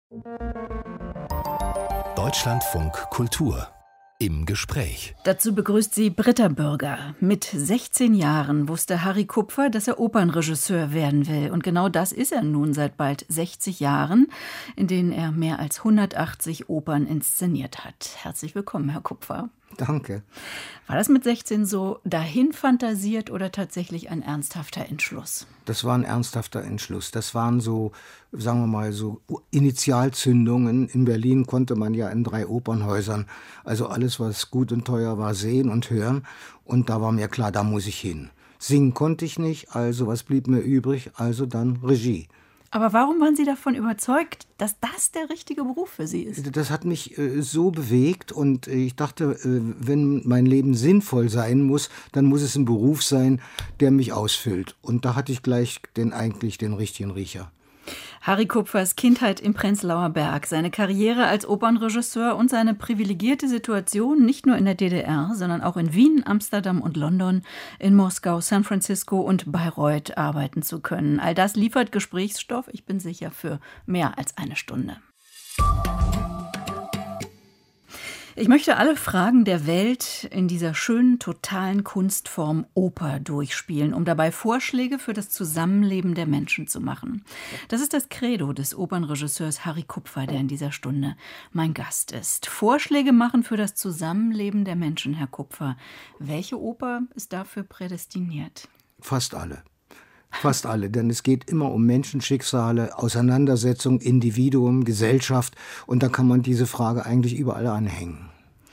Deutschlandfunk Kultur im Gespräch. Dazu begrüßt sie Britta Bürger. Mit 16 Jahren wusste Harry Kupfer, dass er Opernregisseur werden will. Und genau das ist er nun seit bald 60 Jahren, in denen er mehr als 180 Opern inszeniert hat. Herzlich willkommen, Herr Kupfer. Danke. War das mit 16 so dahin fantasiert oder tatsächlich ein ernsthafter Entschluss? Das war ein ernsthafter Entschluss. Das waren so, sagen wir mal, so Initialzündungen. In Berlin konnte man ja in 3 Opernhäusern, also alles, was gut und teuer war, sehen und hören. Und da war mir klar, da muss ich hin. Singen konnte ich nicht, also was blieb mir übrig? Also dann Regie. Aber warum waren Sie davon überzeugt, dass das der richtige Beruf für Sie ist? Das hat mich so bewegt und ich dachte, wenn mein Leben sinnvoll sein muss, dann muss es ein Beruf sein, der mich ausfüllt. Und da hatte ich gleich den richtigen Riecher. Harry Kupfers Kindheit im Prenzlauer Berg, seine Karriere als Opernregisseur und seine privilegierte Situation nicht nur in der DDR, sondern auch in Wien, Amsterdam und London, in Moskau, San Francisco und Bayreuth arbeiten zu können. All das liefert Gesprächsstoff, ich bin sicher, für mehr als eine Stunde. Ich möchte alle Fragen der Welt in dieser schönen, totalen Kunstform Oper durchspielen, um dabei Vorschläge für das Zusammenleben der Menschen zu machen. Das ist das Credo des Opernregisseurs Harry Kupfer, der in dieser Stunde mein Gast ist. Vorschläge machen für das Zusammenleben der Menschen, Herr Kupfer. Welche Oper ist dafür prädestiniert? Fast alle, denn es geht immer um Menschenschicksale, Auseinandersetzung, Individuum, Gesellschaft und da kann man diese Frage eigentlich überall anhängen.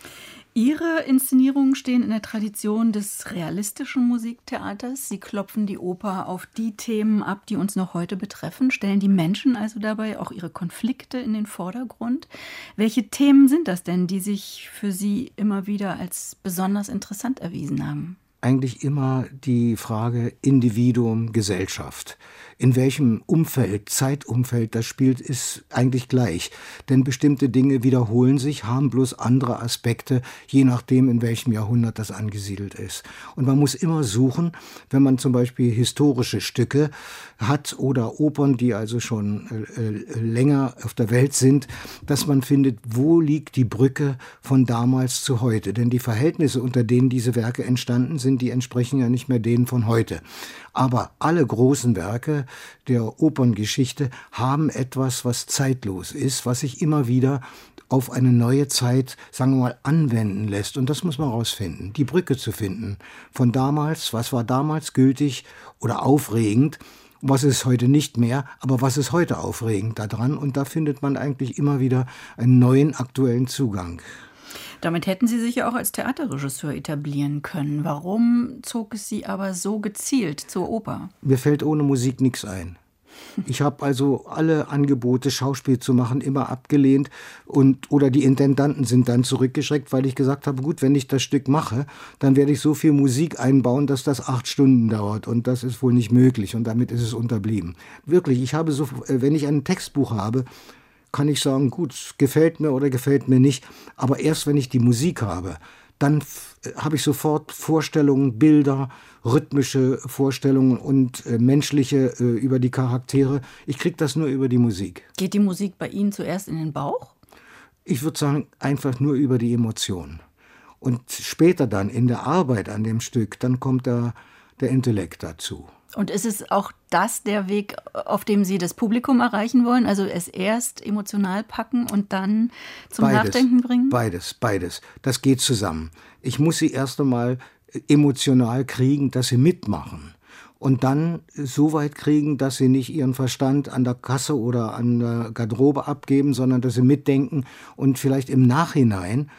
Ihre Inszenierungen stehen in der Tradition des realistischen Musiktheaters. Sie klopfen die Oper auf die Themen ab, die uns noch heute betreffen, stellen die Menschen also dabei auch ihre Konflikte in den Vordergrund. Welche Themen sind das denn, die sich für Sie immer wieder als besonders interessant erwiesen haben? Eigentlich immer die Frage Individuum, Gesellschaft. In welchem Umfeld, Zeitumfeld das spielt, ist eigentlich gleich. Denn bestimmte Dinge wiederholen sich, haben bloß andere Aspekte, je nachdem, in welchem Jahrhundert das angesiedelt ist. Und man muss immer suchen, wenn man zum Beispiel historische Stücke hat oder Opern, die also schon länger auf der Welt sind, dass man findet, wo liegt die Brücke von damals zu heute. Denn die Verhältnisse, unter denen diese Werke entstanden sind, die entsprechen ja nicht mehr denen von heute. Aber alle großen Werke der Operngeschichte haben etwas, was zeitlos ist, was sich immer wieder auf eine neue Zeit, sagen wir mal, anwenden lässt. Und das muss man rausfinden, die Brücke zu finden. Von damals, was war damals gültig oder aufregend, was ist heute nicht mehr, aber was ist heute aufregend daran? Und da findet man eigentlich immer wieder einen neuen, aktuellen Zugang. Damit hätten Sie sich ja auch als Theaterregisseur etablieren können. Warum zog es Sie aber so gezielt zur Oper? Mir fällt ohne Musik nichts ein. Ich habe also alle Angebote, Schauspiel zu machen, immer abgelehnt oder die Intendanten sind dann zurückgeschreckt, weil ich gesagt habe, gut, wenn ich das Stück mache, dann werde ich so viel Musik einbauen, dass das 8 Stunden dauert und das ist wohl nicht möglich und damit ist es unterblieben. Wirklich, ich habe so, wenn ich ein Textbuch habe, kann ich sagen, gut, gefällt mir oder gefällt mir nicht, aber erst wenn ich die Musik habe, dann habe ich sofort Vorstellungen, Bilder, rhythmische Vorstellungen und menschliche über die Charaktere. Ich kriege das nur über die Musik. Geht die Musik bei Ihnen zuerst in den Bauch? Ich würde sagen, einfach nur über die Emotionen. Und später dann in der Arbeit an dem Stück, dann kommt der Intellekt dazu. Und ist es auch das der Weg, auf dem Sie das Publikum erreichen wollen? Also es erst emotional packen und dann zum Nachdenken bringen? Beides. Das geht zusammen. Ich muss sie erst einmal emotional kriegen, dass sie mitmachen. Und dann so weit kriegen, dass sie nicht ihren Verstand an der Kasse oder an der Garderobe abgeben, sondern dass sie mitdenken und vielleicht im Nachhinein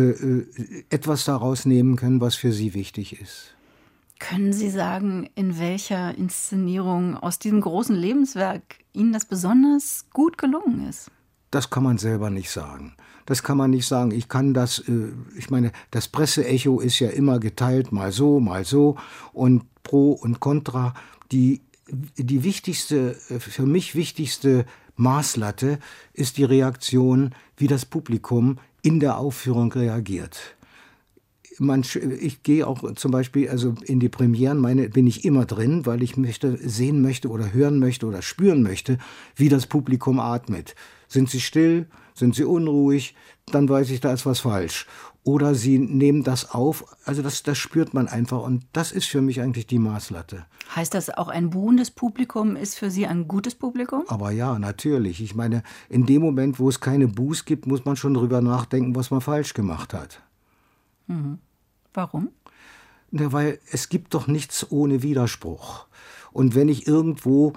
etwas daraus nehmen können, was für sie wichtig ist. Können Sie sagen, in welcher Inszenierung aus diesem großen Lebenswerk Ihnen das besonders gut gelungen ist? Das kann man selber nicht sagen. Ich kann das, ich meine, das Presseecho ist ja immer geteilt, mal so und pro und contra. Die wichtigste, für mich wichtigste Maßlatte ist die Reaktion, wie das Publikum in der Aufführung reagiert. Ich gehe auch zum Beispiel also in die Premieren, bin ich immer drin, weil ich sehen möchte oder hören möchte oder spüren möchte, wie das Publikum atmet. Sind sie still? Sind sie unruhig? Dann weiß ich, da ist was falsch. Oder sie nehmen das auf, also das spürt man einfach und das ist für mich eigentlich die Maßlatte. Heißt das, auch ein buhendes Publikum ist für Sie ein gutes Publikum? Aber ja, natürlich. Ich meine, in dem Moment, wo es keine Buß gibt, muss man schon drüber nachdenken, was man falsch gemacht hat. Mhm. Warum? Na, weil es gibt doch nichts ohne Widerspruch. Und wenn ich irgendwo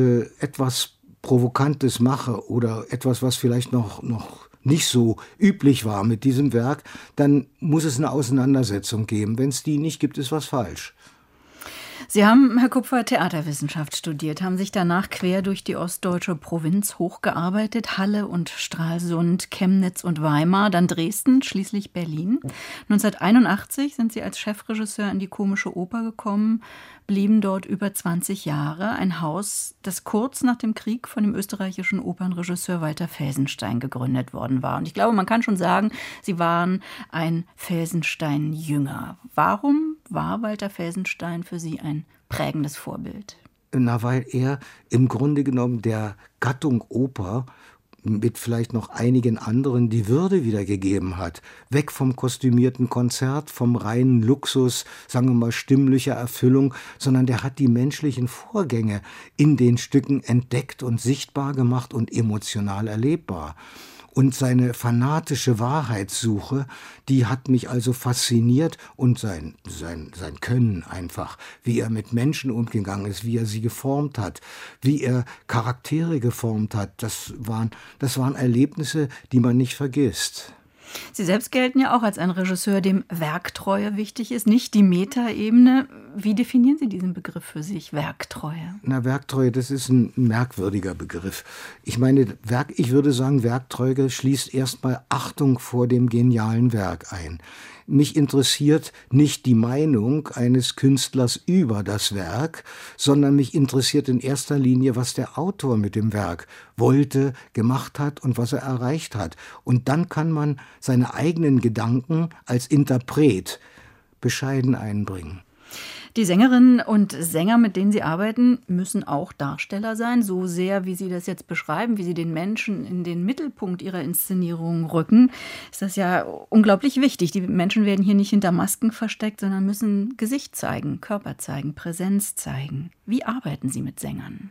etwas Provokantes mache oder etwas, was vielleicht noch nicht so üblich war mit diesem Werk, dann muss es eine Auseinandersetzung geben. Wenn es die nicht gibt, ist was falsch. Sie haben, Herr Kupfer, Theaterwissenschaft studiert, haben sich danach quer durch die ostdeutsche Provinz hochgearbeitet, Halle und Stralsund, Chemnitz und Weimar, dann Dresden, schließlich Berlin. 1981 sind Sie als Chefregisseur in die Komische Oper gekommen, blieben dort über 20 Jahre. Ein Haus, das kurz nach dem Krieg von dem österreichischen Opernregisseur Walter Felsenstein gegründet worden war. Und ich glaube, man kann schon sagen, Sie waren ein Felsenstein-Jünger. Warum war Walter Felsenstein für Sie ein prägendes Vorbild? Na, weil er im Grunde genommen der Gattung Oper mit vielleicht noch einigen anderen die Würde wiedergegeben hat. Weg vom kostümierten Konzert, vom reinen Luxus, sagen wir mal stimmlicher Erfüllung, sondern der hat die menschlichen Vorgänge in den Stücken entdeckt und sichtbar gemacht und emotional erlebbar. Und seine fanatische Wahrheitssuche, die hat mich also fasziniert und sein Können einfach, wie er mit Menschen umgegangen ist, wie er sie geformt hat, wie er Charaktere geformt hat, das waren Erlebnisse, die man nicht vergisst. Sie selbst gelten ja auch als ein Regisseur, dem Werktreue wichtig ist, nicht die Metaebene. Wie definieren Sie diesen Begriff für sich, Werktreue? Na, Werktreue, das ist ein merkwürdiger Begriff. Ich meine, ich würde sagen, Werktreue schließt erstmal Achtung vor dem genialen Werk ein. Mich interessiert nicht die Meinung eines Künstlers über das Werk, sondern mich interessiert in erster Linie, was der Autor mit dem Werk wollte, gemacht hat und was er erreicht hat. Und dann kann man seine eigenen Gedanken als Interpret bescheiden einbringen. Die Sängerinnen und Sänger, mit denen Sie arbeiten, müssen auch Darsteller sein, so sehr, wie Sie das jetzt beschreiben, wie Sie den Menschen in den Mittelpunkt ihrer Inszenierung rücken. Ist das ja unglaublich wichtig. Die Menschen werden hier nicht hinter Masken versteckt, sondern müssen Gesicht zeigen, Körper zeigen, Präsenz zeigen. Wie arbeiten Sie mit Sängern?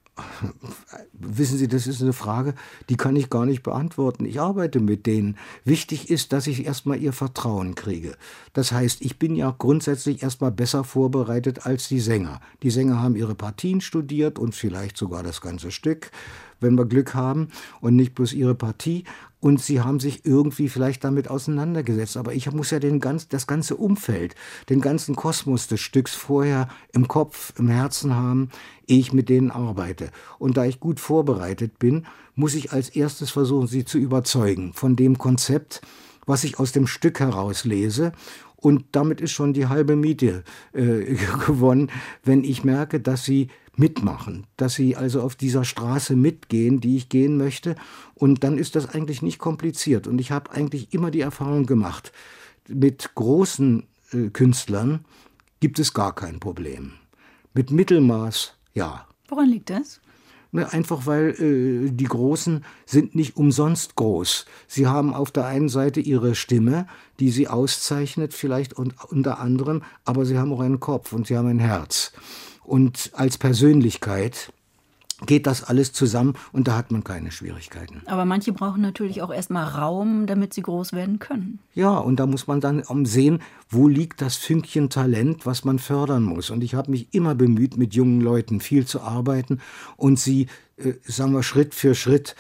Wissen Sie, das ist eine Frage, die kann ich gar nicht beantworten. Ich arbeite mit denen. Wichtig ist, dass ich erstmal ihr Vertrauen kriege. Das heißt, ich bin ja grundsätzlich erstmal besser vorbereitet als die Sänger. Die Sänger haben ihre Partien studiert und vielleicht sogar das ganze Stück, wenn wir Glück haben, und nicht bloß ihre Partie. Und sie haben sich irgendwie vielleicht damit auseinandergesetzt. Aber ich muss ja das ganze Umfeld, den ganzen Kosmos des Stücks vorher im Kopf, im Herzen haben, ehe ich mit denen arbeite. Und da ich gut vorbereitet bin, muss ich als erstes versuchen, sie zu überzeugen von dem Konzept, was ich aus dem Stück herauslese. Und damit ist schon die halbe Miete gewonnen, wenn ich merke, dass sie mitmachen, dass sie also auf dieser Straße mitgehen, die ich gehen möchte. Und dann ist das eigentlich nicht kompliziert. Und ich habe eigentlich immer die Erfahrung gemacht, mit großen Künstlern gibt es gar kein Problem. Mit Mittelmaß, ja. Woran liegt das? Einfach weil die Großen sind nicht umsonst groß. Sie haben auf der einen Seite ihre Stimme, die sie auszeichnet, vielleicht unter anderem, aber sie haben auch einen Kopf und sie haben ein Herz. Und als Persönlichkeit geht das alles zusammen und da hat man keine Schwierigkeiten. Aber manche brauchen natürlich auch erstmal Raum, damit sie groß werden können. Ja, und da muss man dann sehen, wo liegt das Fünkchen Talent, was man fördern muss. Und ich habe mich immer bemüht, mit jungen Leuten viel zu arbeiten und sie, sagen wir, Schritt für Schritt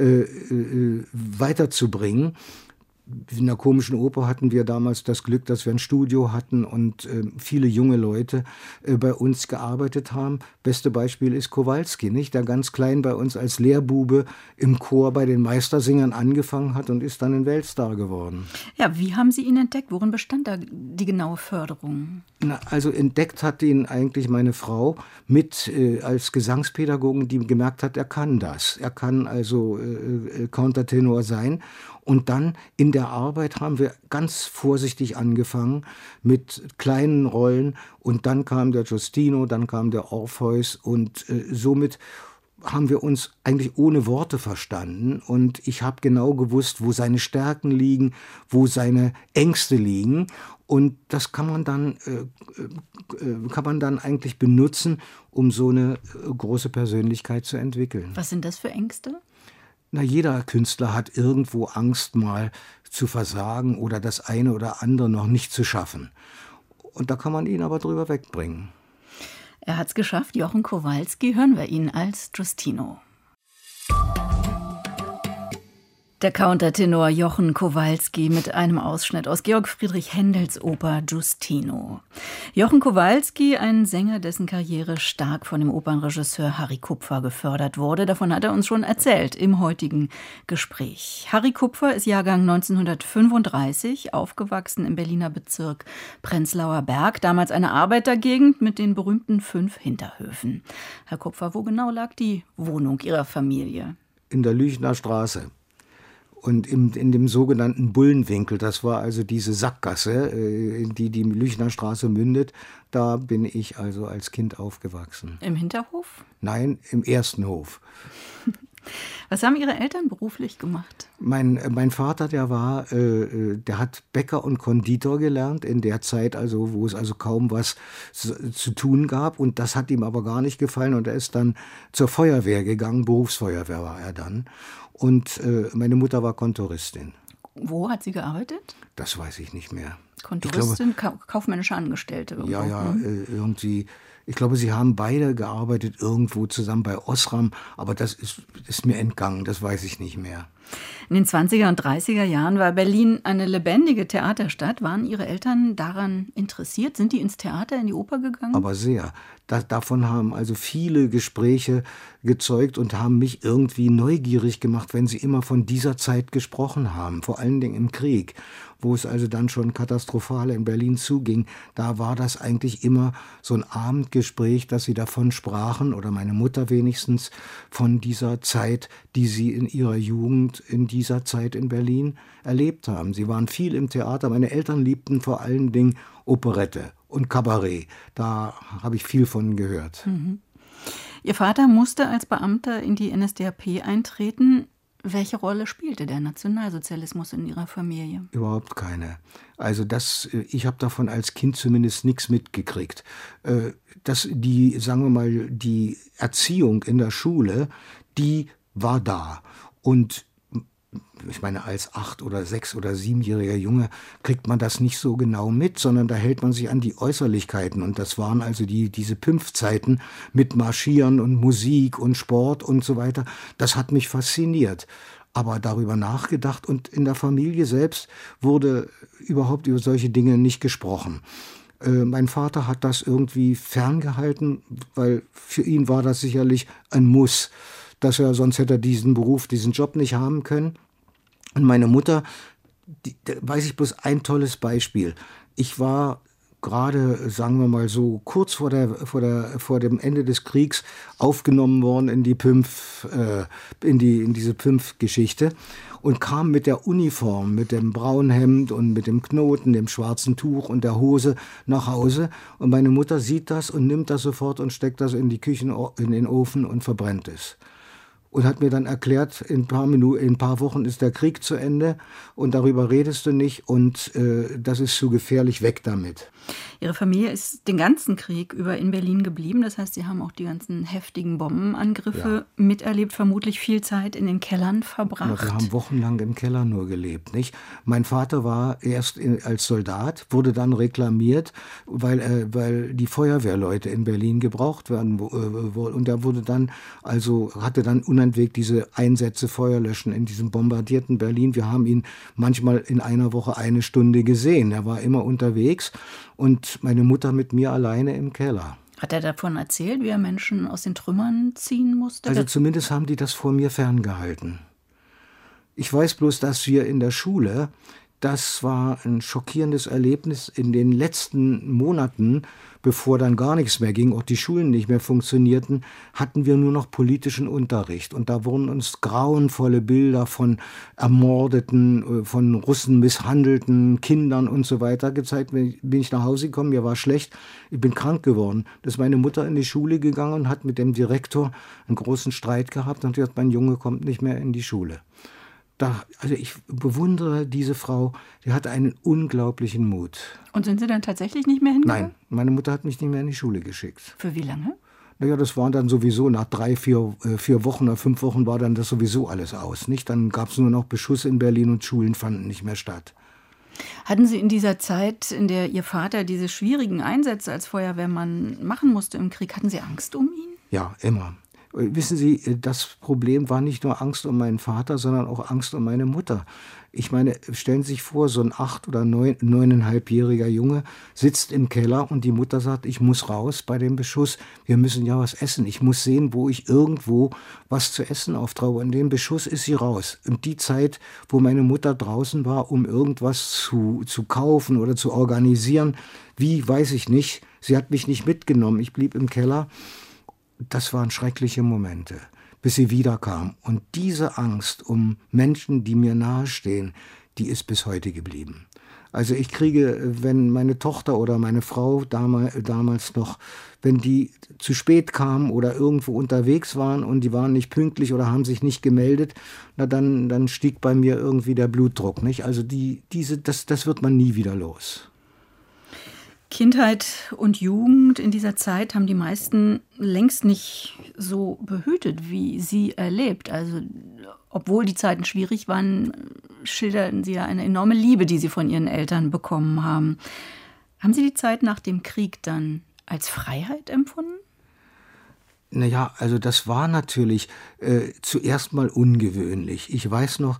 weiterzubringen. In der Komischen Oper hatten wir damals das Glück, dass wir ein Studio hatten und viele junge Leute bei uns gearbeitet haben. Beste Beispiel ist Kowalski, nicht? Der ganz klein bei uns als Lehrbube im Chor bei den Meistersingern angefangen hat und ist dann ein Weltstar geworden. Ja, wie haben Sie ihn entdeckt? Worin bestand da die genaue Förderung? Also entdeckt hat ihn eigentlich meine Frau mit als Gesangspädagogin, die gemerkt hat, er kann das. Er kann also Countertenor sein. Und dann in der Arbeit haben wir ganz vorsichtig angefangen mit kleinen Rollen. Und dann kam der Giustino, dann kam der Orpheus. Und somit haben wir uns eigentlich ohne Worte verstanden. Und ich habe genau gewusst, wo seine Stärken liegen, wo seine Ängste liegen. Und das kann man dann eigentlich benutzen, um so eine große Persönlichkeit zu entwickeln. Was sind das für Ängste? Na, jeder Künstler hat irgendwo Angst, mal zu versagen oder das eine oder andere noch nicht zu schaffen. Und da kann man ihn aber drüber wegbringen. Er hat's geschafft, Jochen Kowalski. Hören wir ihn als Giustino. Der Countertenor Jochen Kowalski mit einem Ausschnitt aus Georg Friedrich Händels Oper Giustino. Jochen Kowalski, ein Sänger, dessen Karriere stark von dem Opernregisseur Harry Kupfer gefördert wurde. Davon hat er uns schon erzählt im heutigen Gespräch. Harry Kupfer ist Jahrgang 1935, aufgewachsen im Berliner Bezirk Prenzlauer Berg, damals eine Arbeitergegend mit den berühmten 5 Hinterhöfen. Herr Kupfer, wo genau lag die Wohnung Ihrer Familie? In der Lüchner Straße. Und in dem sogenannten Bullenwinkel, das war also diese Sackgasse, in die die Lüchner Straße mündet, da bin ich also als Kind aufgewachsen. Im Hinterhof? Nein, im ersten Hof. Was haben Ihre Eltern beruflich gemacht? Mein Vater, der hat Bäcker und Konditor gelernt in der Zeit, also wo es also kaum was zu tun gab. Und das hat ihm aber gar nicht gefallen. Und er ist dann zur Feuerwehr gegangen, Berufsfeuerwehr war er dann. Und meine Mutter war Kontoristin. Wo hat sie gearbeitet? Das weiß ich nicht mehr. Kontoristin, kaufmännische Angestellte irgendwo. Ja, irgendwie. Ich glaube, sie haben beide gearbeitet irgendwo zusammen bei Osram, aber das ist mir entgangen, das weiß ich nicht mehr. In den 20er und 30er Jahren war Berlin eine lebendige Theaterstadt. Waren Ihre Eltern daran interessiert? Sind die ins Theater, in die Oper gegangen? Aber sehr. Davon haben also viele Gespräche gezeugt und haben mich irgendwie neugierig gemacht, wenn sie immer von dieser Zeit gesprochen haben, vor allen Dingen im Krieg, wo es also dann schon katastrophal in Berlin zuging. Da war das eigentlich immer so ein Abendgespräch, dass sie davon sprachen, oder meine Mutter wenigstens, von dieser Zeit, die sie in ihrer Jugend in dieser Zeit in Berlin erlebt haben. Sie waren viel im Theater. Meine Eltern liebten vor allen Dingen Operette und Kabarett. Da habe ich viel von gehört. Mhm. Ihr Vater musste als Beamter in die NSDAP eintreten. Welche Rolle spielte der Nationalsozialismus in Ihrer Familie? Überhaupt keine. Also ich habe davon als Kind zumindest nichts mitgekriegt. Sagen wir mal, die Erziehung in der Schule, die war da. Und ich meine, als 8- oder 6- oder 7-jähriger Junge kriegt man das nicht so genau mit, sondern da hält man sich an die Äußerlichkeiten. Und das waren also diese Pimpfzeiten mit Marschieren und Musik und Sport und so weiter. Das hat mich fasziniert. Aber darüber nachgedacht, und in der Familie selbst wurde überhaupt über solche Dinge nicht gesprochen. Mein Vater hat das irgendwie ferngehalten, weil für ihn war das sicherlich ein Muss, sonst hätte er diesen Job nicht haben können. Und meine Mutter, da weiß ich bloß ein tolles Beispiel. Ich war gerade, sagen wir mal so, kurz vor dem Ende des Kriegs aufgenommen worden in diese Pimpf-Geschichte und kam mit der Uniform, mit dem braunen Hemd und mit dem Knoten, dem schwarzen Tuch und der Hose nach Hause. Und meine Mutter sieht das und nimmt das sofort und steckt das in in den Ofen und verbrennt es. Und hat mir dann erklärt, in ein paar Wochen ist der Krieg zu Ende und darüber redest du nicht und das ist zu gefährlich, weg damit. Ihre Familie ist den ganzen Krieg über in Berlin geblieben. Das heißt, Sie haben auch die ganzen heftigen Bombenangriffe miterlebt, vermutlich viel Zeit in den Kellern verbracht. Wir haben wochenlang im Keller nur gelebt, nicht? Mein Vater war erst als Soldat, wurde dann reklamiert, weil die Feuerwehrleute in Berlin gebraucht werden und er hatte dann unentwegt diese Einsätze Feuerlöschen in diesem bombardierten Berlin. Wir haben ihn manchmal in einer Woche 1 Stunde gesehen. Er war immer unterwegs. Und meine Mutter mit mir alleine im Keller. Hat er davon erzählt, wie er Menschen aus den Trümmern ziehen musste? Also zumindest haben die das vor mir ferngehalten. Ich weiß bloß, dass wir in der Schule, Das war ein schockierendes Erlebnis. In den letzten Monaten, bevor dann gar nichts mehr ging, auch die Schulen nicht mehr funktionierten, hatten wir nur noch politischen Unterricht. Und da wurden uns grauenvolle Bilder von ermordeten, von Russen misshandelten Kindern und so weiter gezeigt. Bin ich nach Hause gekommen, mir war schlecht, ich bin krank geworden. Da ist meine Mutter in die Schule gegangen und hat mit dem Direktor einen großen Streit gehabt und gesagt, mein Junge kommt nicht mehr in die Schule. Also ich bewundere diese Frau, die hat einen unglaublichen Mut. Und sind Sie dann tatsächlich nicht mehr hingegangen? Nein, meine Mutter hat mich nicht mehr in die Schule geschickt. Für wie lange? Naja, das waren dann sowieso nach 3-4 Wochen oder 5 Wochen war dann das sowieso alles aus. Nicht? Dann gab es nur noch Beschuss in Berlin und Schulen fanden nicht mehr statt. Hatten Sie in dieser Zeit, in der Ihr Vater diese schwierigen Einsätze als Feuerwehrmann machen musste im Krieg, hatten Sie Angst um ihn? Ja, immer. Wissen Sie, das Problem war nicht nur Angst um meinen Vater, sondern auch Angst um meine Mutter. Ich meine, stellen Sie sich vor, so ein 8- oder 9,5-jähriger Junge sitzt im Keller und die Mutter sagt, ich muss raus bei dem Beschuss, wir müssen ja was essen. Ich muss sehen, wo ich irgendwo was zu essen auftraue. In dem Beschuss ist sie raus. Und die Zeit, wo meine Mutter draußen war, um irgendwas zu kaufen oder zu organisieren, wie, weiß ich nicht. Sie hat mich nicht mitgenommen. Ich blieb im Keller. Das waren schreckliche Momente, bis sie wiederkam. Und diese Angst um Menschen, die mir nahestehen, die ist bis heute geblieben. Also ich kriege, wenn meine Tochter oder meine Frau damals noch, wenn die zu spät kamen oder irgendwo unterwegs waren und die waren nicht pünktlich oder haben sich nicht gemeldet, na dann stieg bei mir irgendwie der Blutdruck. Nicht? Also das wird man nie wieder los. Kindheit und Jugend in dieser Zeit haben die meisten längst nicht so behütet, wie Sie erlebt. Also, obwohl die Zeiten schwierig waren, schilderten Sie ja eine enorme Liebe, die Sie von Ihren Eltern bekommen haben. Haben Sie die Zeit nach dem Krieg dann als Freiheit empfunden? Naja, also das war natürlich zuerst mal ungewöhnlich. Ich weiß noch,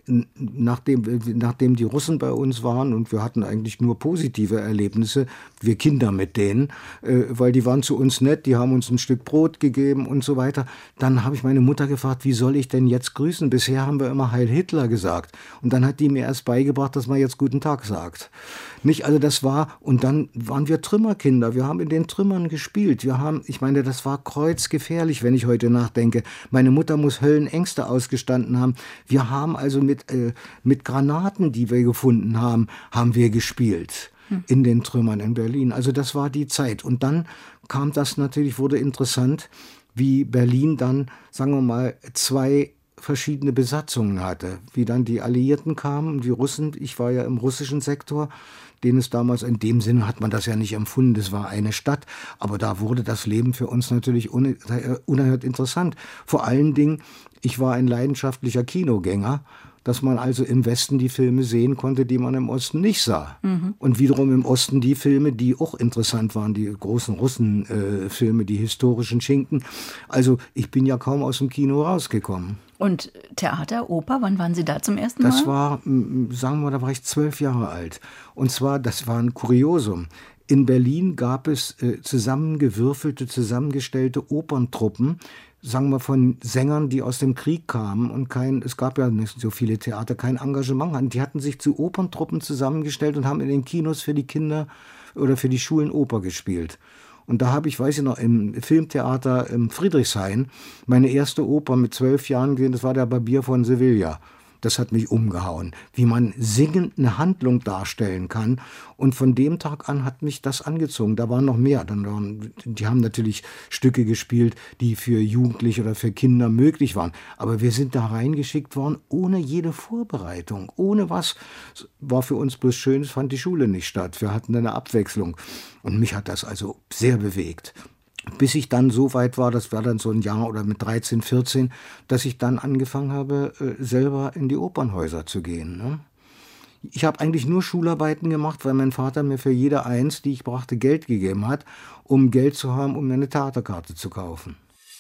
nachdem die Russen bei uns waren und wir hatten eigentlich nur positive Erlebnisse, wir Kinder mit denen, weil die waren zu uns nett, die haben uns ein Stück Brot gegeben und so weiter. Dann habe ich meine Mutter gefragt, wie soll ich denn jetzt grüßen? Bisher haben wir immer Heil Hitler gesagt. Und dann hat die mir erst beigebracht, dass man jetzt Guten Tag sagt. Nicht, also das war, und dann waren wir Trümmerkinder, wir haben in den Trümmern gespielt. Ich meine, das war kreuzgefährlich, wenn ich heute nachdenke. Meine Mutter muss Höllenängste ausgestanden haben. Wir haben also mit Granaten, die wir gefunden haben wir gespielt in den Trümmern in Berlin. Also das war die Zeit. Und dann kam das natürlich, wurde interessant, wie Berlin dann, sagen wir mal, 2 verschiedene Besatzungen hatte. Wie dann die Alliierten kamen, die Russen, ich war ja im russischen Sektor, den es damals, in dem Sinne hat man das ja nicht empfunden, das war eine Stadt, aber da wurde das Leben für uns natürlich unerhört interessant. Vor allen Dingen, ich war ein leidenschaftlicher Kinogänger, dass man also im Westen die Filme sehen konnte, die man im Osten nicht sah. Und wiederum im Osten die Filme, die auch interessant waren, die großen Russen-Filme, die historischen Schinken. Also ich bin ja kaum aus dem Kino rausgekommen. Und Theater, Oper, wann waren Sie da zum ersten Mal? Das war, sagen wir, da war ich 12 Jahre alt. Und zwar, das war ein Kuriosum. In Berlin gab es zusammengewürfelte, zusammengestellte Operntruppen, sagen wir von Sängern, die aus dem Krieg kamen und es gab ja nicht so viele Theater, kein Engagement hatten. Die hatten sich zu Operntruppen zusammengestellt und haben in den Kinos für die Kinder oder für die Schulen Oper gespielt. Und da habe ich, weiß ich noch, im Filmtheater im Friedrichshain meine erste Oper mit 12 Jahren gesehen, das war der Barbier von Sevilla. Das hat mich umgehauen, wie man singend eine Handlung darstellen kann. Und von dem Tag an hat mich das angezogen. Da waren noch mehr. Die haben natürlich Stücke gespielt, die für Jugendliche oder für Kinder möglich waren. Aber wir sind da reingeschickt worden, ohne jede Vorbereitung. Ohne was. War für uns bloß schön, es fand die Schule nicht statt. Wir hatten eine Abwechslung. Und mich hat das also sehr bewegt. Bis ich dann so weit war, das war dann so ein Jahr oder mit 13, 14, dass ich dann angefangen habe, selber in die Opernhäuser zu gehen. Ne? Ich habe eigentlich nur Schularbeiten gemacht, weil mein Vater mir für jede Eins, die ich brachte, Geld gegeben hat, um Geld zu haben, um mir eine Theaterkarte zu kaufen.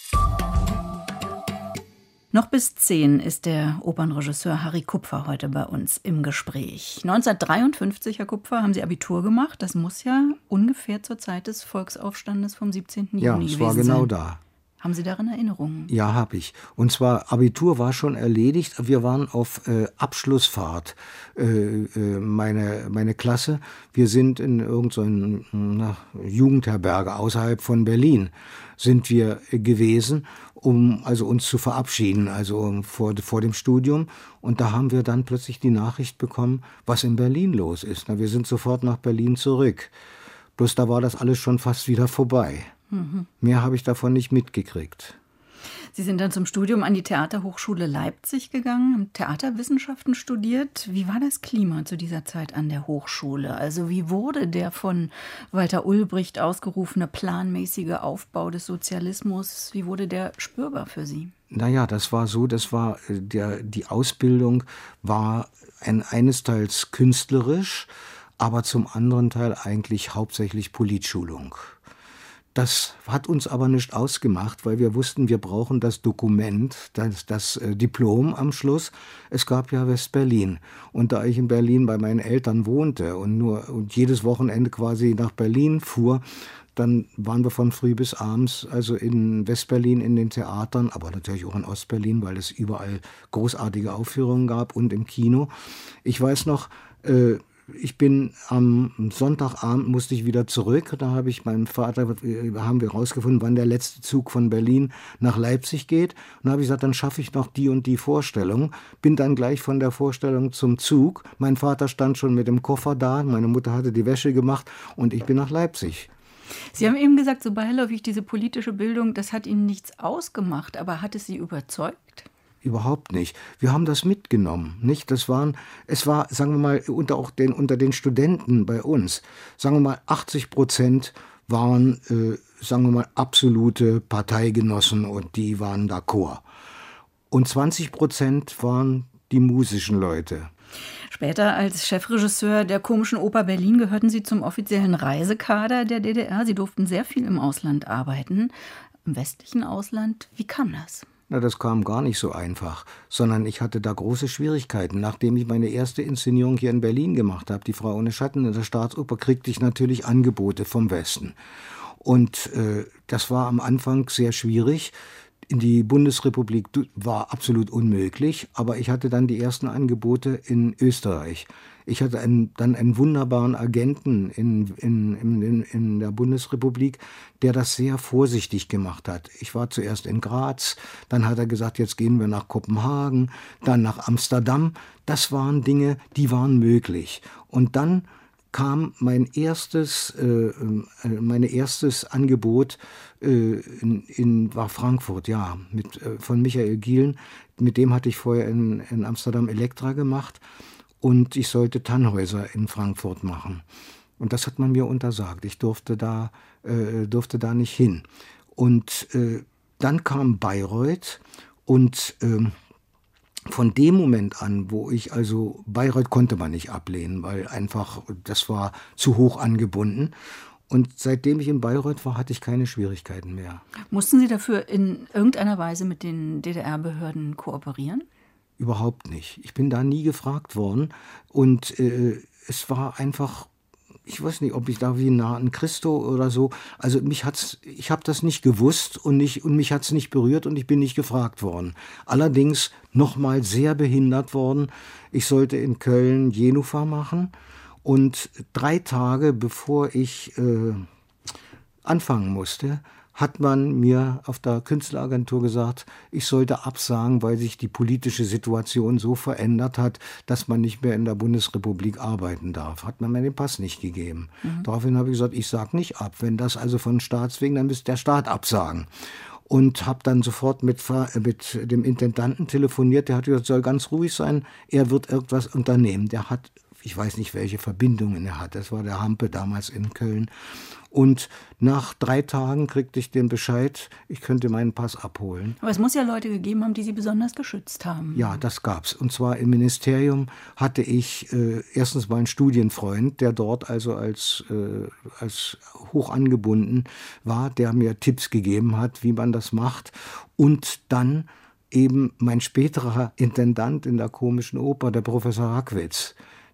Noch bis 10 ist der Opernregisseur Harry Kupfer heute bei uns im Gespräch. 1953, Herr Kupfer, haben Sie Abitur gemacht. Das muss ja ungefähr zur Zeit des Volksaufstandes vom 17. Juni gewesen sein. Ja, es war genau da. Haben Sie daran Erinnerungen? Ja, habe ich. Und zwar, Abitur war schon erledigt. Wir waren auf Abschlussfahrt, meine Klasse. Wir sind in irgendeiner Jugendherberge außerhalb von Berlin sind wir gewesen, um also uns zu verabschieden, also vor dem Studium. Und da haben wir dann plötzlich die Nachricht bekommen, was in Berlin los ist. Na, wir sind sofort nach Berlin zurück. Bloß da war das alles schon fast wieder vorbei. Mehr habe ich davon nicht mitgekriegt. Sie sind dann zum Studium an die Theaterhochschule Leipzig gegangen, haben Theaterwissenschaften studiert. Wie war das Klima zu dieser Zeit an der Hochschule? Also wie wurde der von Walter Ulbricht ausgerufene planmäßige Aufbau des Sozialismus, wie wurde der spürbar für Sie? Naja, das war so, die Ausbildung war eines Teils künstlerisch, aber zum anderen Teil eigentlich hauptsächlich Politschulung. Das hat uns aber nicht ausgemacht, weil wir wussten, wir brauchen das Dokument, das Diplom am Schluss. Es gab ja West-Berlin. Und da ich in Berlin bei meinen Eltern wohnte und jedes Wochenende quasi nach Berlin fuhr, dann waren wir von früh bis abends also in West-Berlin in den Theatern, aber natürlich auch in Ost-Berlin, weil es überall großartige Aufführungen gab und im Kino. Ich weiß noch, ich bin am Sonntagabend musste ich wieder zurück. Da habe ich meinem Vater, haben wir rausgefunden, wann der letzte Zug von Berlin nach Leipzig geht. Und da habe ich gesagt, dann schaffe ich noch die und die Vorstellung. Bin dann gleich von der Vorstellung zum Zug. Mein Vater stand schon mit dem Koffer da. Meine Mutter hatte die Wäsche gemacht und ich bin nach Leipzig. Sie haben eben gesagt, so beiläufig diese politische Bildung, das hat Ihnen nichts ausgemacht. Aber hat es Sie überzeugt? Überhaupt nicht. Wir haben das mitgenommen, nicht? Es war, sagen wir mal, unter den Studenten bei uns, sagen wir mal, 80% waren, sagen wir mal, absolute Parteigenossen und die waren d'accord. Und 20% waren die musischen Leute. Später als Chefregisseur der Komischen Oper Berlin gehörten Sie zum offiziellen Reisekader der DDR. Sie durften sehr viel im Ausland arbeiten, im westlichen Ausland. Wie kam das? Na, das kam gar nicht so einfach, sondern ich hatte da große Schwierigkeiten. Nachdem ich meine erste Inszenierung hier in Berlin gemacht habe, Die Frau ohne Schatten in der Staatsoper, kriegte ich natürlich Angebote vom Westen. Und das war am Anfang sehr schwierig. In die Bundesrepublik war absolut unmöglich, aber ich hatte dann die ersten Angebote in Österreich. Ich hatte dann einen wunderbaren Agenten in der Bundesrepublik, der das sehr vorsichtig gemacht hat. Ich war zuerst in Graz, dann hat er gesagt, jetzt gehen wir nach Kopenhagen, dann nach Amsterdam. Das waren Dinge, die waren möglich. Und dann kam mein erstes Angebot war Frankfurt, ja, von Michael Gielen. Mit dem hatte ich vorher in Amsterdam Elektra gemacht. Und ich sollte Tannhäuser in Frankfurt machen. Und das hat man mir untersagt. Ich durfte da nicht hin. Und dann kam Bayreuth und von dem Moment an, wo ich also, Bayreuth konnte man nicht ablehnen, weil einfach, das war zu hoch angebunden. Und seitdem ich in Bayreuth war, hatte ich keine Schwierigkeiten mehr. Mussten Sie dafür in irgendeiner Weise mit den DDR-Behörden kooperieren? Überhaupt nicht. Ich bin da nie gefragt worden und es war einfach, ich weiß nicht, ob ich da wie nah an Christo oder so, also ich habe das nicht gewusst und mich hat es nicht berührt und ich bin nicht gefragt worden. Allerdings nochmal sehr behindert worden. Ich sollte in Köln Jenufar machen und 3 Tage bevor ich anfangen musste, hat man mir auf der Künstleragentur gesagt, ich sollte absagen, weil sich die politische Situation so verändert hat, dass man nicht mehr in der Bundesrepublik arbeiten darf. Hat man mir den Pass nicht gegeben. Daraufhin habe ich gesagt, ich sage nicht ab. Wenn das also von Staatswegen, dann müsste der Staat absagen. Und habe dann sofort mit dem Intendanten telefoniert. Der hat gesagt, soll ganz ruhig sein, er wird irgendwas unternehmen. Der hat, ich weiß nicht, welche Verbindungen er hat. Das war der Hampe damals in Köln. Und nach 3 Tagen kriegte ich den Bescheid, ich könnte meinen Pass abholen. Aber es muss ja Leute gegeben haben, die Sie besonders geschützt haben. Ja, das gab's. Und zwar im Ministerium hatte ich erstens mal einen Studienfreund, der dort also als hoch angebunden war, der mir Tipps gegeben hat, wie man das macht. Und dann eben mein späterer Intendant in der Komischen Oper, der Professor Rackwitz,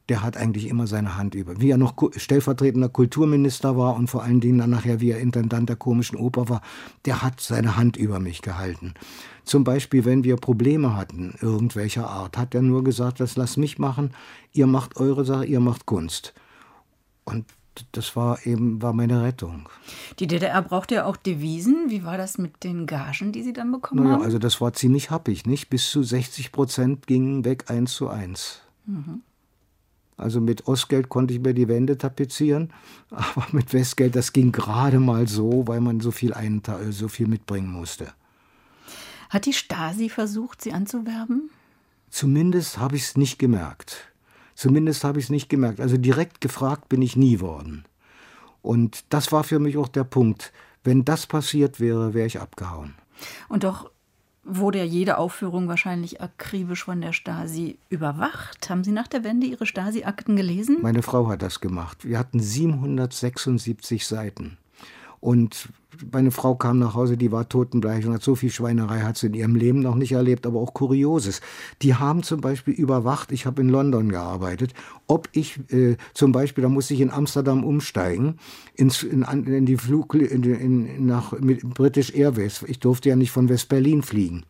der hat eigentlich immer seine Hand über. Wie er noch stellvertretender Kulturminister war und vor allen Dingen dann nachher, wie er Intendant der Komischen Oper war, der hat seine Hand über mich gehalten. Zum Beispiel, wenn wir Probleme hatten, irgendwelcher Art, hat er nur gesagt, das lass mich machen, ihr macht eure Sache, ihr macht Kunst. Und das war meine Rettung. Die DDR brauchte ja auch Devisen. Wie war das mit den Gagen, die Sie dann bekommen haben? Also das war ziemlich happig, nicht? Bis zu 60% gingen weg 1:1. Also mit Ostgeld konnte ich mir die Wände tapezieren, aber mit Westgeld, das ging gerade mal so, weil man so viel mitbringen musste. Hat die Stasi versucht, Sie anzuwerben? Zumindest habe ich es nicht gemerkt. Also direkt gefragt bin ich nie worden. Und das war für mich auch der Punkt. Wenn das passiert wäre, wäre ich abgehauen. Und doch wurde ja jede Aufführung wahrscheinlich akribisch von der Stasi überwacht. Haben Sie nach der Wende Ihre Stasi-Akten gelesen? Meine Frau hat das gemacht. Wir hatten 776 Seiten. Und meine Frau kam nach Hause, die war totenbleich und hat so viel Schweinerei, hat sie in ihrem Leben noch nicht erlebt, aber auch Kurioses. Die haben zum Beispiel überwacht, ich habe in London gearbeitet, ob ich zum Beispiel, da musste ich in Amsterdam umsteigen, nach British Airways. Ich durfte ja nicht von West-Berlin fliegen.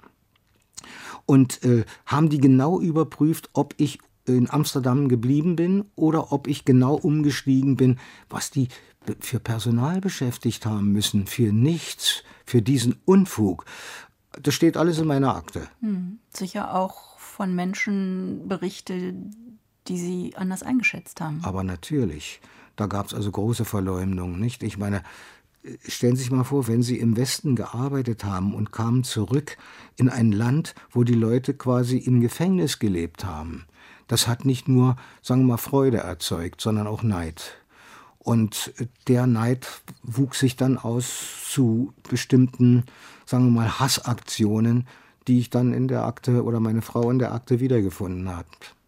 Und haben die genau überprüft, ob ich in Amsterdam geblieben bin oder ob ich genau umgestiegen bin, was die für Personal beschäftigt haben müssen, für nichts, für diesen Unfug. Das steht alles in meiner Akte. Sicher auch von Menschen Berichte, die Sie anders eingeschätzt haben. Aber natürlich, da gab es also große Verleumdungen, nicht? Ich meine, stellen Sie sich mal vor, wenn Sie im Westen gearbeitet haben und kamen zurück in ein Land, wo die Leute quasi im Gefängnis gelebt haben. Das hat nicht nur, sagen wir mal, Freude erzeugt, sondern auch Neid. Und der Neid wuchs sich dann aus zu bestimmten, sagen wir mal, Hassaktionen, die ich dann in der Akte oder meine Frau in der Akte wiedergefunden hat.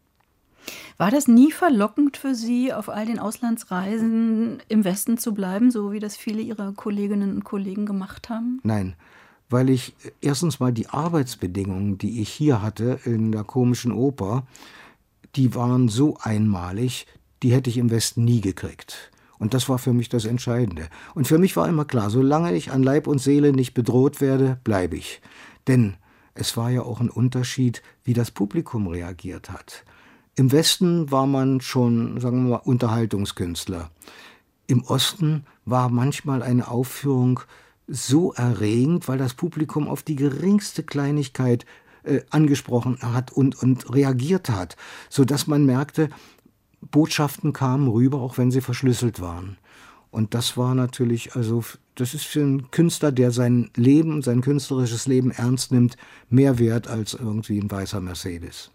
War das nie verlockend für Sie, auf all den Auslandsreisen im Westen zu bleiben, so wie das viele Ihrer Kolleginnen und Kollegen gemacht haben? Nein, weil ich erstens mal die Arbeitsbedingungen, die ich hier hatte in der Komischen Oper, die waren so einmalig, die hätte ich im Westen nie gekriegt. Und das war für mich das Entscheidende. Und für mich war immer klar, solange ich an Leib und Seele nicht bedroht werde, bleibe ich. Denn es war ja auch ein Unterschied, wie das Publikum reagiert hat. Im Westen war man schon, sagen wir mal, Unterhaltungskünstler. Im Osten war manchmal eine Aufführung so erregend, weil das Publikum auf die geringste Kleinigkeit angesprochen hat und reagiert hat, sodass man merkte, Botschaften kamen rüber, auch wenn sie verschlüsselt waren. Und das war natürlich, also das ist für einen Künstler, der sein Leben, sein künstlerisches Leben ernst nimmt, mehr wert als irgendwie ein weißer Mercedes.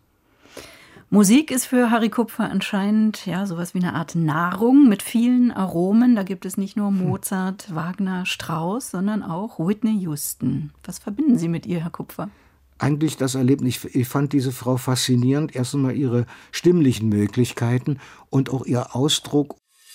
Musik ist für Harry Kupfer anscheinend ja sowas wie eine Art Nahrung mit vielen Aromen. Da gibt es nicht nur Mozart, Wagner, Strauss, sondern auch Whitney Houston. Was verbinden Sie mit ihr, Herr Kupfer? Eigentlich das Erlebnis, ich fand diese Frau faszinierend. Erst einmal ihre stimmlichen Möglichkeiten und auch ihr Ausdruck.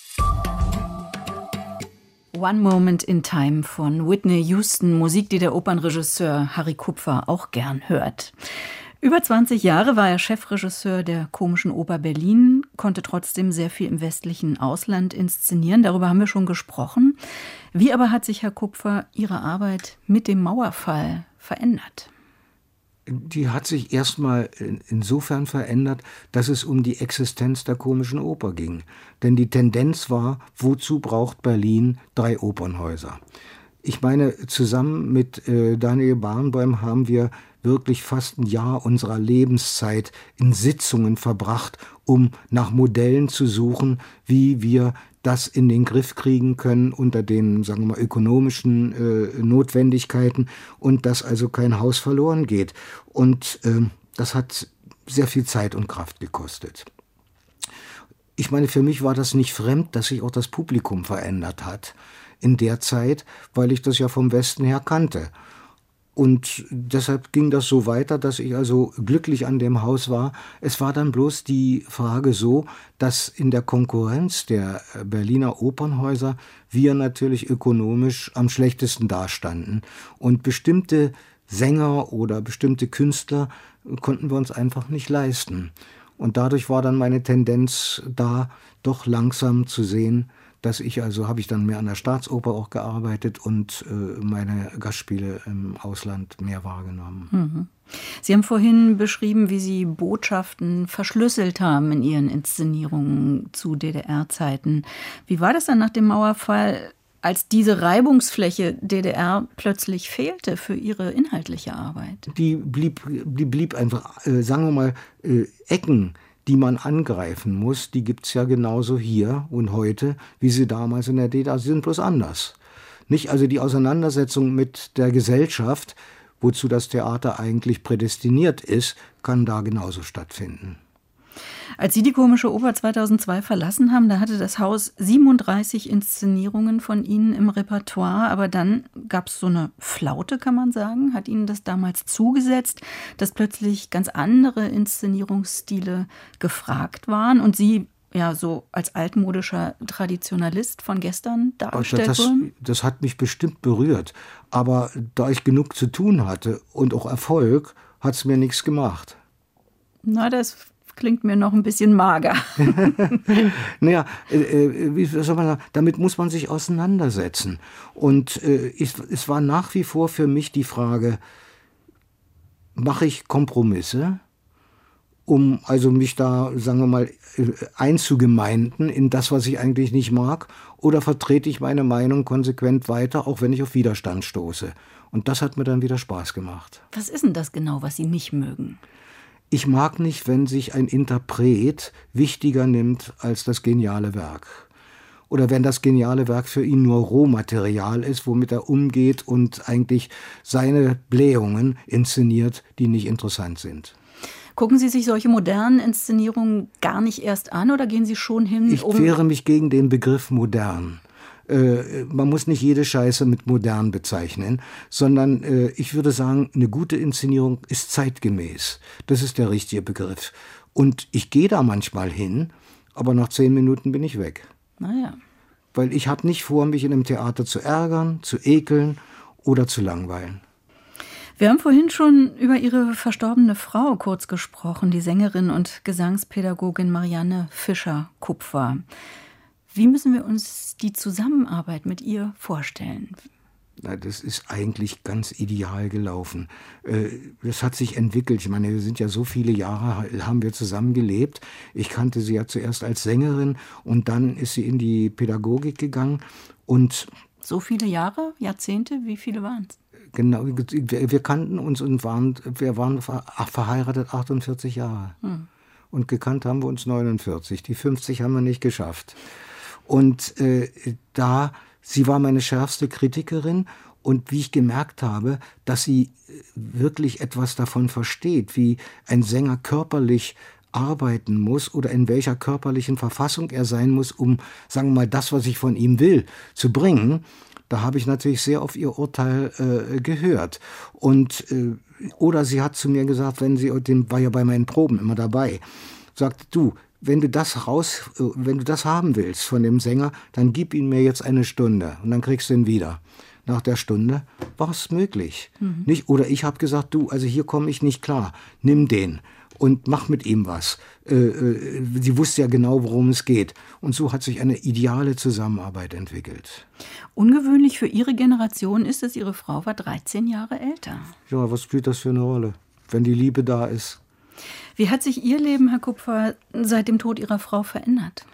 One Moment in Time von Whitney Houston, Musik, die der Opernregisseur Harry Kupfer auch gern hört. Über 20 Jahre war er Chefregisseur der Komischen Oper Berlin, konnte trotzdem sehr viel im westlichen Ausland inszenieren. Darüber haben wir schon gesprochen. Wie aber hat sich, Herr Kupfer, Ihre Arbeit mit dem Mauerfall verändert? Die hat sich erstmal insofern verändert, dass es um die Existenz der Komischen Oper ging. Denn die Tendenz war, wozu braucht Berlin 3 Opernhäuser? Ich meine, zusammen mit Daniel Barenboim haben wir wirklich fast ein Jahr unserer Lebenszeit in Sitzungen verbracht, um nach Modellen zu suchen, wie wir das in den Griff kriegen können unter den, sagen wir mal, ökonomischen Notwendigkeiten und dass also kein Haus verloren geht. Und das hat sehr viel Zeit und Kraft gekostet. Ich meine, für mich war das nicht fremd, dass sich auch das Publikum verändert hat in der Zeit, weil ich das ja vom Westen her kannte. Und deshalb ging das so weiter, dass ich also glücklich an dem Haus war. Es war dann bloß die Frage so, dass in der Konkurrenz der Berliner Opernhäuser wir natürlich ökonomisch am schlechtesten dastanden. Und bestimmte Sänger oder bestimmte Künstler konnten wir uns einfach nicht leisten. Und dadurch war dann meine Tendenz da, doch langsam zu sehen, dass habe ich dann mehr an der Staatsoper auch gearbeitet und meine Gastspiele im Ausland mehr wahrgenommen. Mhm. Sie haben vorhin beschrieben, wie Sie Botschaften verschlüsselt haben in Ihren Inszenierungen zu DDR-Zeiten. Wie war das dann nach dem Mauerfall, als diese Reibungsfläche DDR plötzlich fehlte für Ihre inhaltliche Arbeit? Die blieb einfach, sagen wir mal, Ecken, die man angreifen muss, die gibt es ja genauso hier und heute, wie sie damals in der DDR, sie sind bloß anders. Nicht also die Auseinandersetzung mit der Gesellschaft, wozu das Theater eigentlich prädestiniert ist, kann da genauso stattfinden. Als Sie die Komische Oper 2002 verlassen haben, da hatte das Haus 37 Inszenierungen von Ihnen im Repertoire. Aber dann gab es so eine Flaute, kann man sagen. Hat Ihnen das damals zugesetzt, dass plötzlich ganz andere Inszenierungsstile gefragt waren und Sie ja so als altmodischer Traditionalist von gestern dargestellt wurden? Das hat mich bestimmt berührt. Aber da ich genug zu tun hatte und auch Erfolg, hat es mir nichts gemacht. Na, das klingt mir noch ein bisschen mager. Naja, wie soll man sagen, damit muss man sich auseinandersetzen. Und es war nach wie vor für mich die Frage, mache ich Kompromisse, um also mich da, sagen wir mal, einzugemeinden in das, was ich eigentlich nicht mag, oder vertrete ich meine Meinung konsequent weiter, auch wenn ich auf Widerstand stoße. Und das hat mir dann wieder Spaß gemacht. Was ist denn das genau, was Sie nicht mögen? Ich mag nicht, wenn sich ein Interpret wichtiger nimmt als das geniale Werk. Oder wenn das geniale Werk für ihn nur Rohmaterial ist, womit er umgeht und eigentlich seine Blähungen inszeniert, die nicht interessant sind. Gucken Sie sich solche modernen Inszenierungen gar nicht erst an oder gehen Sie schon hin, Ich wehre mich gegen den Begriff modern. Man muss nicht jede Scheiße mit modern bezeichnen, sondern ich würde sagen, eine gute Inszenierung ist zeitgemäß. Das ist der richtige Begriff. Und ich gehe da manchmal hin, aber nach 10 Minuten bin ich weg. Naja. Weil ich habe nicht vor, mich in einem Theater zu ärgern, zu ekeln oder zu langweilen. Wir haben vorhin schon über Ihre verstorbene Frau kurz gesprochen, die Sängerin und Gesangspädagogin Marianne Fischer-Kupfer. Wie müssen wir uns die Zusammenarbeit mit ihr vorstellen? Na, das ist eigentlich ganz ideal gelaufen. Das hat sich entwickelt. Ich meine, wir sind ja so viele Jahre, haben wir zusammen gelebt. Ich kannte sie ja zuerst als Sängerin und dann ist sie in die Pädagogik gegangen. Und so viele Jahre, Jahrzehnte, wie viele waren es? Genau, wir kannten uns und wir waren verheiratet 48 Jahre. Und gekannt haben wir uns 49. Die 50 haben wir nicht geschafft. Und sie war meine schärfste Kritikerin. Und wie ich gemerkt habe, dass sie wirklich etwas davon versteht, wie ein Sänger körperlich arbeiten muss oder in welcher körperlichen Verfassung er sein muss, um, sagen wir mal, das, was ich von ihm will, zu bringen, da habe ich natürlich sehr auf ihr Urteil gehört. Und oder sie hat zu mir gesagt, war ja bei meinen Proben immer dabei, sagt, du, wenn du das haben willst von dem Sänger, dann gib ihn mir jetzt 1 Stunde und dann kriegst du ihn wieder. Nach der Stunde war es möglich. Nicht? Oder ich habe gesagt, du, also hier komme ich nicht klar, nimm den und mach mit ihm was. Sie wusste ja genau, worum es geht. Und so hat sich eine ideale Zusammenarbeit entwickelt. Ungewöhnlich für Ihre Generation ist es, Ihre Frau war 13 Jahre älter. Ja, was spielt das für eine Rolle, wenn die Liebe da ist? Wie hat sich Ihr Leben, Herr Kupfer, seit dem Tod Ihrer Frau verändert?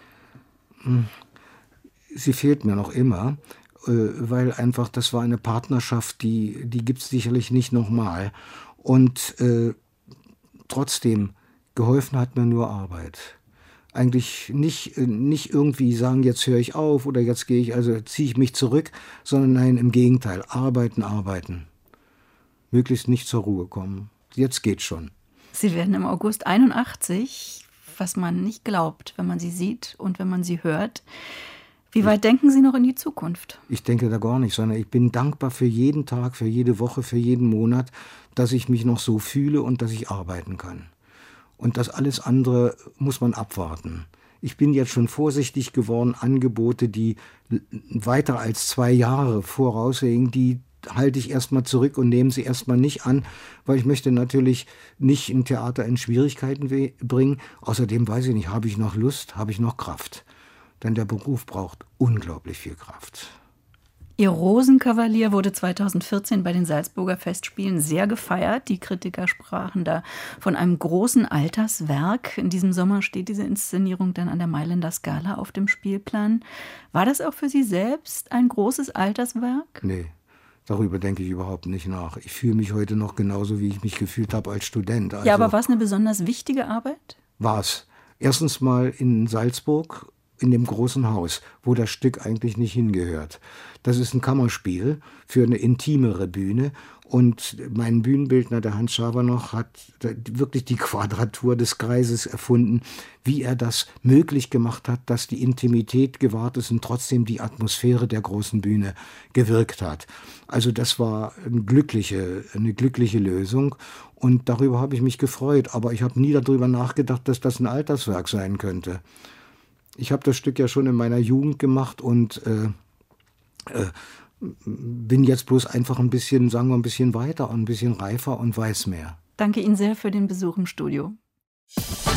Sie fehlt mir noch immer, weil einfach das war eine Partnerschaft, die gibt es sicherlich nicht nochmal. Und trotzdem, geholfen hat mir nur Arbeit. Eigentlich nicht irgendwie sagen, jetzt höre ich auf oder jetzt ziehe ich mich zurück, sondern nein, im Gegenteil, arbeiten. Möglichst nicht zur Ruhe kommen. Jetzt geht's schon. Sie werden im August 81, was man nicht glaubt, wenn man sie sieht und wenn man sie hört. Wie weit denken Sie noch in die Zukunft? Ich denke da gar nicht, sondern ich bin dankbar für jeden Tag, für jede Woche, für jeden Monat, dass ich mich noch so fühle und dass ich arbeiten kann. Und das alles andere muss man abwarten. Ich bin jetzt schon vorsichtig geworden, Angebote, die weiter als 2 Jahre voraussehen, die halte ich erstmal zurück und nehme sie erstmal nicht an, weil ich möchte natürlich nicht ein Theater in Schwierigkeiten bringen. Außerdem weiß ich nicht, habe ich noch Lust, habe ich noch Kraft? Denn der Beruf braucht unglaublich viel Kraft. Ihr Rosenkavalier wurde 2014 bei den Salzburger Festspielen sehr gefeiert. Die Kritiker sprachen da von einem großen Alterswerk. In diesem Sommer steht diese Inszenierung dann an der Mailänder Scala auf dem Spielplan. War das auch für Sie selbst ein großes Alterswerk? Nee, darüber denke ich überhaupt nicht nach. Ich fühle mich heute noch genauso, wie ich mich gefühlt habe als Student. Ja, aber war es eine besonders wichtige Arbeit? War es. Erstens mal in Salzburg, in dem großen Haus, wo das Stück eigentlich nicht hingehört. Das ist ein Kammerspiel für eine intimere Bühne. Und mein Bühnenbildner, der Hans Schabernoch, hat wirklich die Quadratur des Kreises erfunden, wie er das möglich gemacht hat, dass die Intimität gewahrt ist und trotzdem die Atmosphäre der großen Bühne gewirkt hat. Also das war eine glückliche Lösung. Und darüber habe ich mich gefreut. Aber ich habe nie darüber nachgedacht, dass das ein Alterswerk sein könnte. Ich habe das Stück ja schon in meiner Jugend gemacht und bin jetzt bloß einfach ein bisschen weiter und ein bisschen reifer und weiß mehr. Danke Ihnen sehr für den Besuch im Studio.